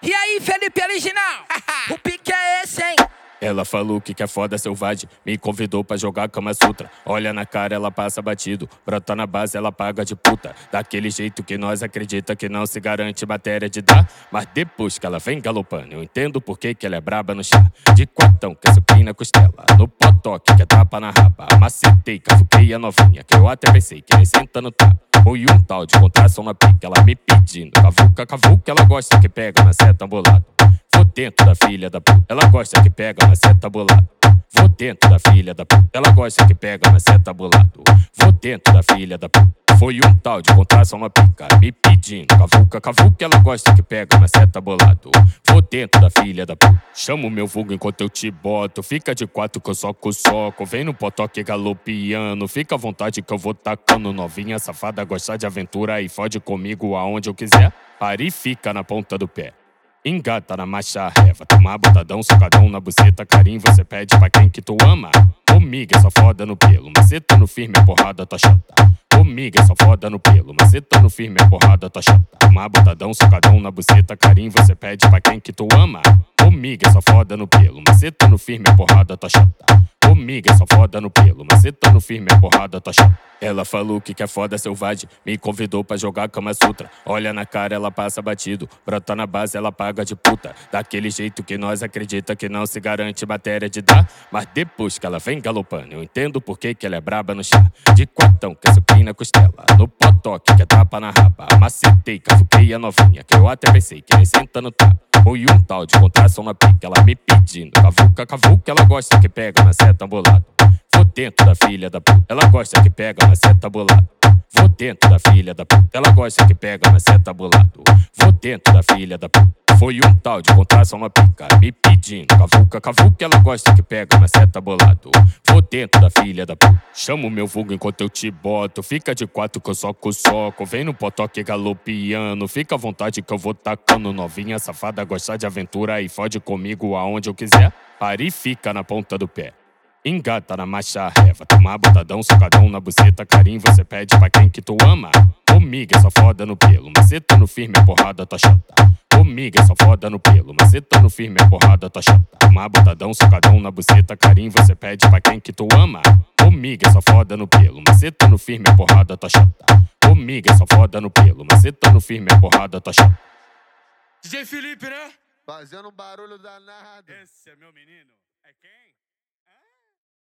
E aí, Felipe Original? O pique é esse, hein? Ela falou que é foda selvagem, me convidou pra jogar Kama Sutra. Olha na cara, ela passa batido, brota na base, ela paga de puta. Daquele jeito que nós acredita que não se garante matéria de dar. Mas depois que ela vem galopando, eu entendo por que ela é braba no chá. De quatão, que é supim na costela, no potoque, que é tapa na raba. Macetei, cafuquei a novinha, que eu até pensei que nem senta no tapa. Foi um tal de contração na pica, ela me pedindo cavuca, cavuca, ela gosta que pega na seta bolado. Vou dentro da filha da puta, ela gosta que pega na seta bolado. Vou dentro da filha da puta, ela gosta que pega na seta bolado. Vou dentro da filha da puta. Foi um tal de contração na pica, me pedindo cavuca, cavuca, ela gosta que pega na seta bolado. Vou dentro da filha da puta. Chama o meu vulgo enquanto eu te boto. Fica de quatro que eu soco o soco. Vem no potoque galopiano. Fica à vontade que eu vou tacando. Novinha safada, gosta de aventura e fode comigo aonde eu quiser. Para e fica na ponta do pé. Engata na marcha reva, tomar botadão, socadão na buceta, carinho você pede pra quem que tu ama. Comigo é só foda no pelo, maceta no firme, a porrada tá chata. Comigo é só foda no pelo, maceta no firme, a porrada tá chata. Tomar botadão, socadão na buceta, carinho você pede pra quem que tu ama. Comigo é só foda no pelo, maceta no firme, a porrada tá chata. Comigo é só foda no pelo, maceta no firme, a porrada tá chata. Ela falou que é foda selvagem, me convidou pra jogar Kama Sutra. Olha na cara, ela passa batido, brota na base, ela paga de puta. Daquele jeito que nós acredita que não se garante matéria de dar. Mas depois que ela vem galopando, eu entendo por que ela é braba no chá. De quatão, que é supim na costela, no potoque, que é tapa na raba. Macetei, cafuquei a novinha, que eu até pensei que nem senta no tapa. Foi um tal de contração na pica, ela me pedindo cavuca, cavuca, ela gosta que pega na seta bolado. Vou dentro da filha da puta, ela gosta que pega na seta bolado. Vou dentro da filha da puta, ela gosta que pega na seta bolado. Vou dentro da filha da puta. Foi um tal de contração na pica, me pedindo cavuca, cavuca, ela gosta que pega na seta bolado. Vou dentro da filha da puta. Chama o meu vulgo enquanto eu te boto. Fica de quatro que eu soco o soco. Vem no potoque galopiano. Fica à vontade que eu vou tacando. Novinha safada, gosta de aventura e fode comigo aonde eu quiser. Para e fica na ponta do pé. Engata na marcha reva, tomar botadão, socadão na buceta, carinho você pede pra quem que tu ama. Comigo é só foda no pelo, maceta no firme, a porrada tá chata. Comigo é só foda no pelo, maceta no firme, a porrada tá chata. Tomar botadão, socadão na buceta, carinho você pede pra quem que tu ama. Comigo é só foda no pelo, maceta no firme, a porrada tá chata. Comigo é só foda no pelo, maceta no firme, a porrada tá chata. DJ Felipe, né? Fazendo um barulho danado. Esse é meu menino. É quem?